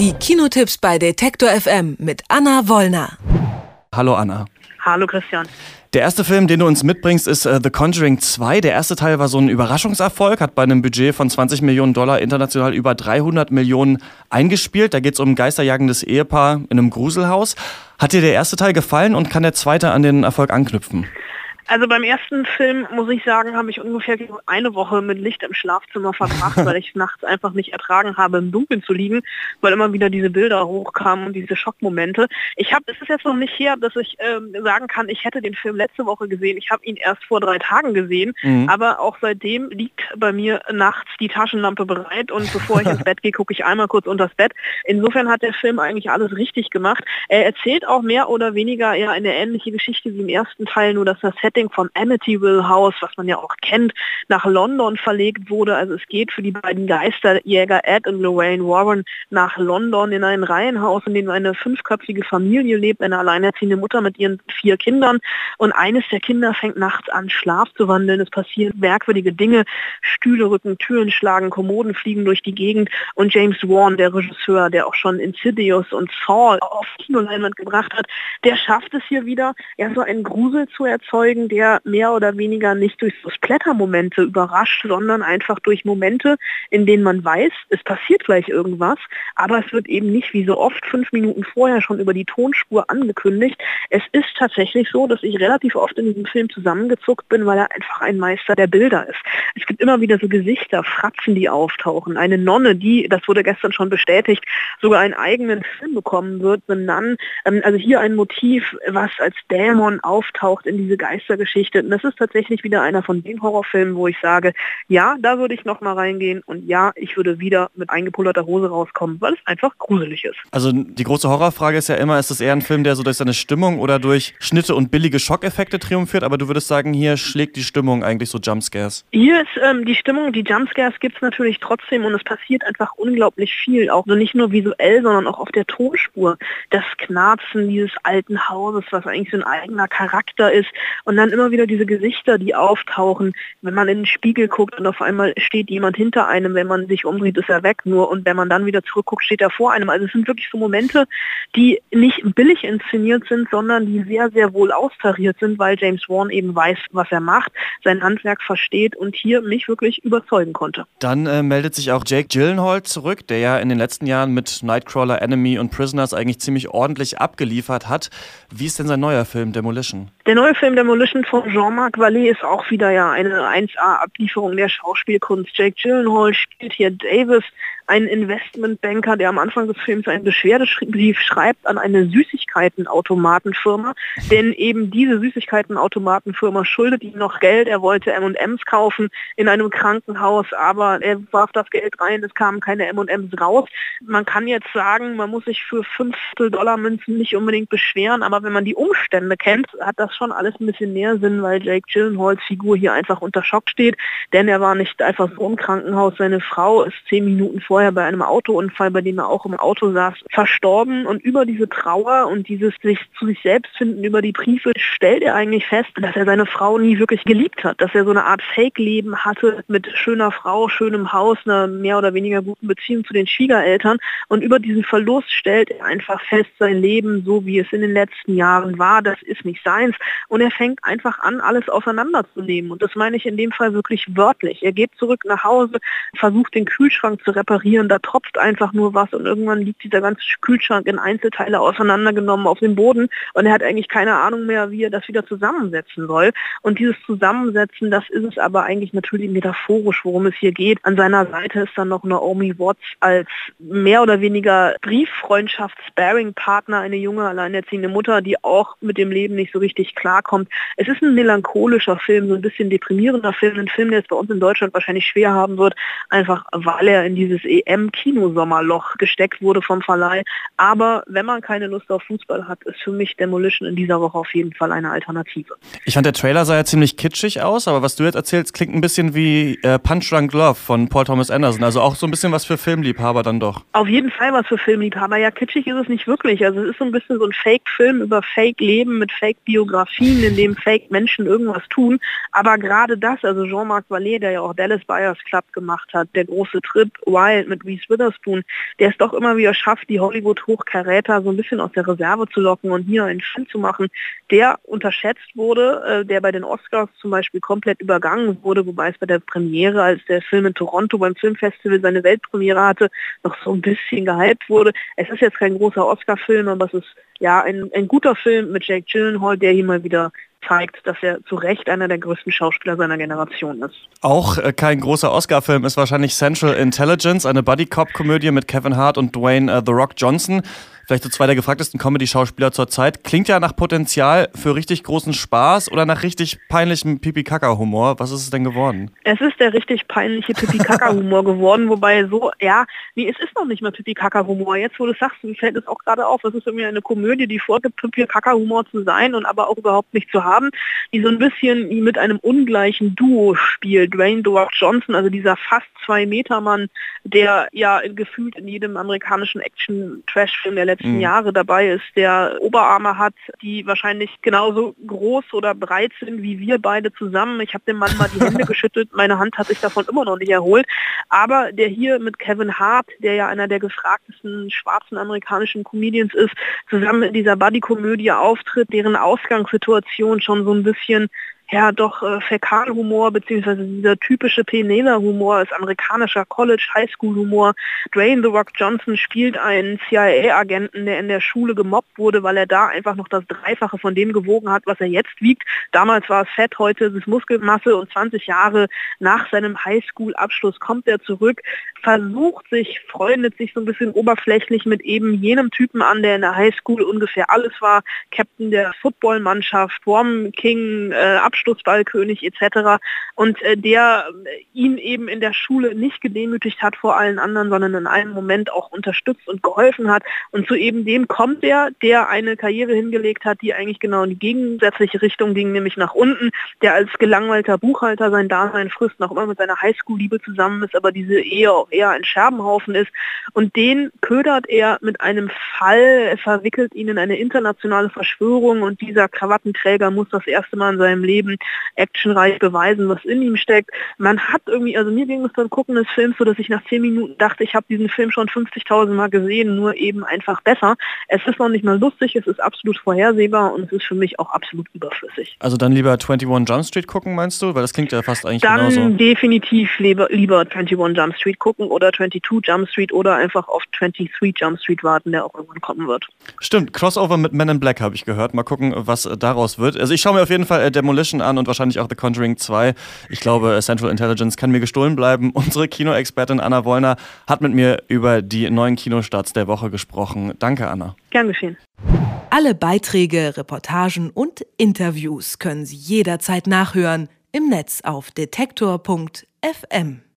Die Kinotipps bei Detektor FM mit Anna Wollner. Hallo Anna. Hallo Christian. Der erste Film, den du uns mitbringst, ist The Conjuring 2. Der erste Teil war so ein Überraschungserfolg, hat bei einem Budget von $20 Millionen international über 300 Millionen eingespielt. Da geht es um ein geisterjagendes Ehepaar in einem Gruselhaus. Hat dir der erste Teil gefallen und kann der zweite an den Erfolg anknüpfen? Also beim ersten Film, muss ich sagen, habe ich ungefähr eine Woche mit Licht im Schlafzimmer verbracht, weil ich nachts einfach nicht ertragen habe, im Dunkeln zu liegen, weil immer wieder diese Bilder hochkamen und diese Schockmomente. Es ist jetzt noch nicht her, dass ich sagen kann, ich hätte den Film letzte Woche gesehen. Ich habe ihn erst vor 3 Tagen gesehen, aber auch seitdem liegt bei mir nachts die Taschenlampe bereit und bevor ich ins Bett gehe, gucke ich einmal kurz unters Bett. Insofern hat der Film eigentlich alles richtig gemacht. Er erzählt auch mehr oder weniger eher eine ähnliche Geschichte wie im ersten Teil, nur dass das Setting vom Amityville House, was man ja auch kennt, nach London verlegt wurde. Also es geht für die beiden Geisterjäger Ed und Lorraine Warren nach London in ein Reihenhaus, in dem eine 5-köpfige Familie lebt, eine alleinerziehende Mutter mit ihren 4 Kindern. Und eines der Kinder fängt nachts an, Schlaf zu wandeln. Es passieren merkwürdige Dinge. Stühle rücken, Türen schlagen, Kommoden fliegen durch die Gegend. Und James Wan, der Regisseur, der auch schon Insidious und Saw auf Kinoleinwand gebracht hat, der schafft es hier wieder, so einen Grusel zu erzeugen, der mehr oder weniger nicht durch so Splatter-Momente überrascht, sondern einfach durch Momente, in denen man weiß, es passiert gleich irgendwas, aber es wird eben nicht wie so oft 5 Minuten vorher schon über die Tonspur angekündigt. Es ist tatsächlich so, dass ich relativ oft in diesem Film zusammengezuckt bin, weil er einfach ein Meister der Bilder ist. Es gibt immer wieder so Gesichter, Fratzen, die auftauchen. Eine Nonne, die, das wurde gestern schon bestätigt, sogar einen eigenen Film bekommen wird, The Nun. Also hier ein Motiv, was als Dämon auftaucht in diese Geistergeschichte. Und das ist tatsächlich wieder einer von den Horrorfilmen, wo ich sage, ja, da würde ich noch mal reingehen und ja, ich würde wieder mit eingepullerter Hose rauskommen, weil es einfach gruselig ist. Also die große Horrorfrage ist ja immer, ist das eher ein Film, der so durch seine Stimmung oder durch Schnitte und billige Schockeffekte triumphiert, aber du würdest sagen, hier schlägt die Stimmung eigentlich so Jumpscares? Hier ist die Stimmung, die Jumpscares gibt es natürlich trotzdem und es passiert einfach unglaublich viel, auch nicht nur visuell, sondern auch auf der Tonspur. Das Knarzen dieses alten Hauses, was eigentlich so ein eigener Charakter ist und dann immer wieder diese Gesichter, die auftauchen, wenn man in den Spiegel guckt und auf einmal steht jemand hinter einem, wenn man sich umdreht, ist er weg nur und wenn man dann wieder zurückguckt, steht er vor einem. Also es sind wirklich so Momente, die nicht billig inszeniert sind, sondern die sehr, sehr wohl austariert sind, weil James Wan eben weiß, was er macht, sein Handwerk versteht und hier mich wirklich überzeugen konnte. Dann meldet sich auch Jake Gyllenhaal zurück, der ja in den letzten Jahren mit Nightcrawler, Enemy und Prisoners eigentlich ziemlich ordentlich abgeliefert hat. Wie ist denn sein neuer Film Demolition? Der neue Film Demolition von Jean-Marc Vallée ist auch wieder eine 1A-Ablieferung der Schauspielkunst. Jake Gyllenhaal spielt hier Davis, ein Investmentbanker, der am Anfang des Films einen Beschwerdebrief schreibt an eine Süßigkeitenautomatenfirma, denn eben diese Süßigkeitenautomatenfirma schuldet ihm noch Geld. Er wollte M&M's kaufen in einem Krankenhaus, aber er warf das Geld rein, es kamen keine M&M's raus. Man kann jetzt sagen, man muss sich für $50 nicht unbedingt beschweren, aber wenn man die Umstände kennt, hat das schon alles ein bisschen mehr Sinn, weil Jake Gyllenhaals Figur hier einfach unter Schock steht, denn er war nicht einfach so im Krankenhaus. Seine Frau ist 10 Minuten vorher bei einem Autounfall, bei dem er auch im Auto saß, verstorben und über diese Trauer und dieses sich zu sich selbst finden über die Briefe stellt er eigentlich fest, dass er seine Frau nie wirklich geliebt hat, dass er so eine Art Fake-Leben hatte mit schöner Frau, schönem Haus, einer mehr oder weniger guten Beziehung zu den Schwiegereltern und über diesen Verlust stellt er einfach fest, sein Leben, so wie es in den letzten Jahren war, das ist nicht seins und er fängt einfach an, alles auseinanderzunehmen und das meine ich in dem Fall wirklich wörtlich. Er geht zurück nach Hause, versucht den Kühlschrank zu reparieren, da tropft einfach nur was und irgendwann liegt dieser ganze Kühlschrank in Einzelteile auseinandergenommen auf dem Boden und er hat eigentlich keine Ahnung mehr, wie er das wieder zusammensetzen soll. Und dieses Zusammensetzen, das ist es aber eigentlich natürlich metaphorisch, worum es hier geht. An seiner Seite ist dann noch Naomi Watts als mehr oder weniger Brieffreundschaft-Sparring-Partner, eine junge, alleinerziehende Mutter, die auch mit dem Leben nicht so richtig klarkommt. Es ist ein melancholischer Film, so ein bisschen deprimierender Film, ein Film, der es bei uns in Deutschland wahrscheinlich schwer haben wird, einfach weil er in dieses EM-Kinosommerloch gesteckt wurde vom Verleih. Aber wenn man keine Lust auf Fußball hat, ist für mich Demolition in dieser Woche auf jeden Fall eine Alternative. Ich fand, der Trailer sah ja ziemlich kitschig aus, aber was du jetzt erzählst, klingt ein bisschen wie Punch Drunk Love von Paul Thomas Anderson. Also auch so ein bisschen was für Filmliebhaber dann doch. Auf jeden Fall was für Filmliebhaber. Ja, kitschig ist es nicht wirklich. Also es ist so ein bisschen so ein Fake-Film über Fake-Leben mit Fake-Biografien, in dem Fake-Menschen irgendwas tun. Aber gerade das, also Jean-Marc Vallée, der ja auch Dallas Buyers Club gemacht hat, der große Trip, Wild, geteilt mit Reese Witherspoon, der es doch immer wieder schafft, die Hollywood-Hochkaräter so ein bisschen aus der Reserve zu locken und hier einen Film zu machen, der unterschätzt wurde, der bei den Oscars zum Beispiel komplett übergangen wurde, wobei es bei der Premiere, als der Film in Toronto beim Filmfestival seine Weltpremiere hatte, noch so ein bisschen gehypt wurde. Es ist jetzt kein großer Oscar-Film, aber es ist ja ein guter Film mit Jake Gyllenhaal, der hier mal wieder zeigt, dass er zu Recht einer der größten Schauspieler seiner Generation ist. Auch kein großer Oscar-Film ist wahrscheinlich Central Intelligence, eine Buddy-Cop-Komödie mit Kevin Hart und Dwayne The Rock Johnson. Vielleicht so zwei der gefragtesten Comedy-Schauspieler zur Zeit. Klingt ja nach Potenzial für richtig großen Spaß oder nach richtig peinlichem Pipi-Kaka-Humor. Was ist es denn geworden? Es ist der richtig peinliche Pipi-Kaka-Humor geworden, wobei es ist noch nicht mal Pipi-Kaka-Humor. Jetzt, wo du sagst, fällt es auch gerade auf, es ist irgendwie eine Komödie, die vorgibt, Pipi-Kaka-Humor zu sein und aber auch überhaupt nicht zu haben, die so ein bisschen mit einem ungleichen Duo spielt. Dwayne The Rock Johnson, also dieser fast 2-Meter-Mann, der ja gefühlt in jedem amerikanischen Action-Trash-Film der letzten Jahre dabei ist, der Oberarme hat, die wahrscheinlich genauso groß oder breit sind wie wir beide zusammen. Ich habe dem Mann mal die Hände geschüttelt, meine Hand hat sich davon immer noch nicht erholt. Aber der hier mit Kevin Hart, der ja einer der gefragtesten schwarzen amerikanischen Comedians ist, zusammen in dieser Buddy-Komödie auftritt, deren Ausgangssituation schon so ein bisschen Fäkalhumor, beziehungsweise dieser typische Penela-Humor ist amerikanischer College-Highschool-Humor. Dwayne The Rock Johnson spielt einen CIA-Agenten, der in der Schule gemobbt wurde, weil er da einfach noch das Dreifache von dem gewogen hat, was er jetzt wiegt. Damals war es Fett, heute ist es Muskelmasse und 20 Jahre nach seinem Highschool-Abschluss kommt er zurück, freundet sich so ein bisschen oberflächlich mit eben jenem Typen an, der in der Highschool ungefähr alles war, Captain der Footballmannschaft, Prom King, Abschlussballkönig etc. Und der ihn eben in der Schule nicht gedemütigt hat vor allen anderen, sondern in einem Moment auch unterstützt und geholfen hat. Und zu eben dem kommt der eine Karriere hingelegt hat, die eigentlich genau in die gegensätzliche Richtung ging, nämlich nach unten, der als gelangweilter Buchhalter sein Dasein frisst, noch immer mit seiner Highschool-Liebe zusammen ist, aber diese Ehe auch eher ein Scherbenhaufen ist. Und den ködert er mit einem Fall, verwickelt ihn in eine internationale Verschwörung und dieser Krawattenträger muss das erste Mal in seinem Leben actionreich beweisen, was in ihm steckt. Man hat irgendwie, also mir ging es beim Gucken des Films so, dass ich nach 10 Minuten dachte, ich habe diesen Film schon 50.000 Mal gesehen, nur eben einfach besser. Es ist noch nicht mal lustig, es ist absolut vorhersehbar und es ist für mich auch absolut überflüssig. Also dann lieber 21 Jump Street gucken, meinst du? Weil das klingt ja fast eigentlich genauso. Dann definitiv lieber 21 Jump Street gucken oder 22 Jump Street oder einfach auf 23 Jump Street warten, der auch irgendwann kommen wird. Stimmt, Crossover mit Men in Black habe ich gehört. Mal gucken, was daraus wird. Also ich schaue mir auf jeden Fall Demolition an und wahrscheinlich auch The Conjuring 2. Ich glaube, Central Intelligence kann mir gestohlen bleiben. Unsere Kinoexpertin Anna Wollner hat mit mir über die neuen Kinostarts der Woche gesprochen. Danke, Anna. Gern geschehen. Alle Beiträge, Reportagen und Interviews können Sie jederzeit nachhören im Netz auf detektor.fm.